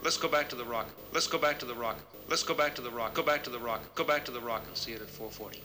Let's go back to the rock. Let's go back to the rock. Let's go back to the rock. Go back to the rock. Go back to the rock. See it at 4:40.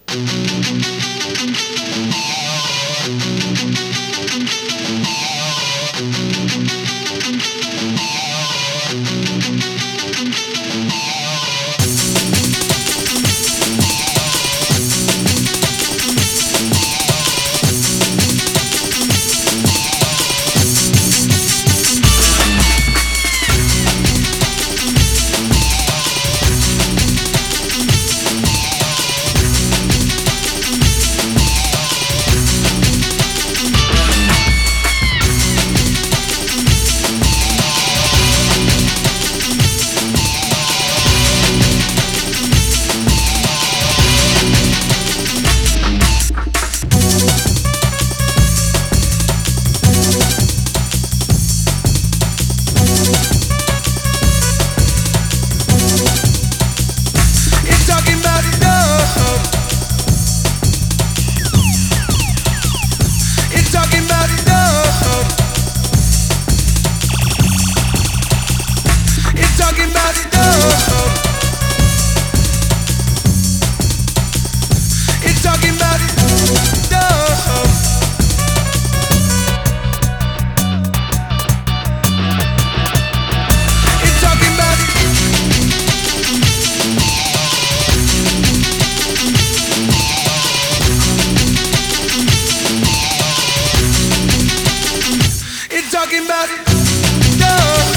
Talking about it, no,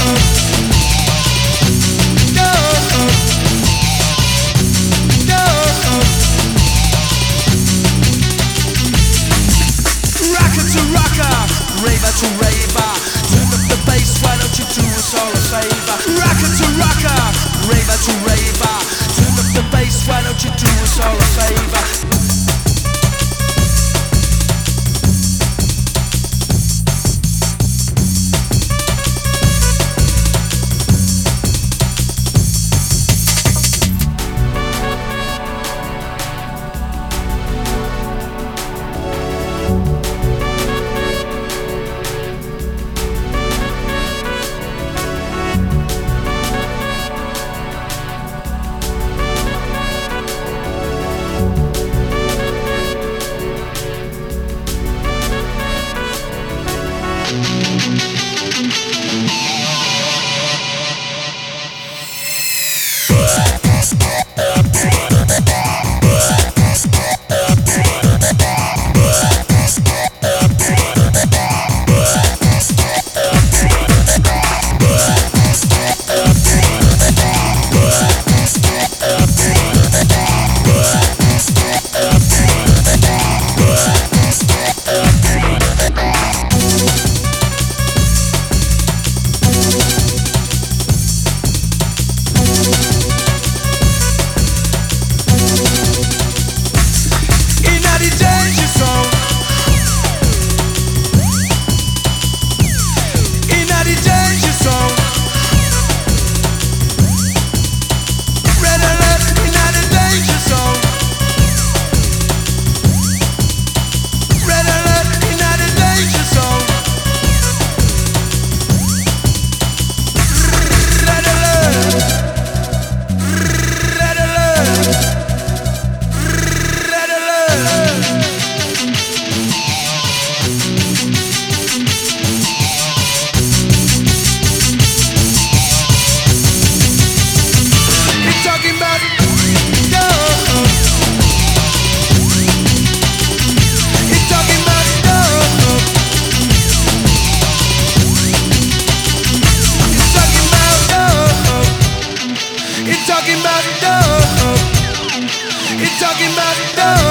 no, no. Rocker to rocker, raver to raver, turn up the bass, why don't you do us all a favor? Rocker to rocker, raver to raver, turn up the bass, why don't you do us all a favor? Talking about it, no.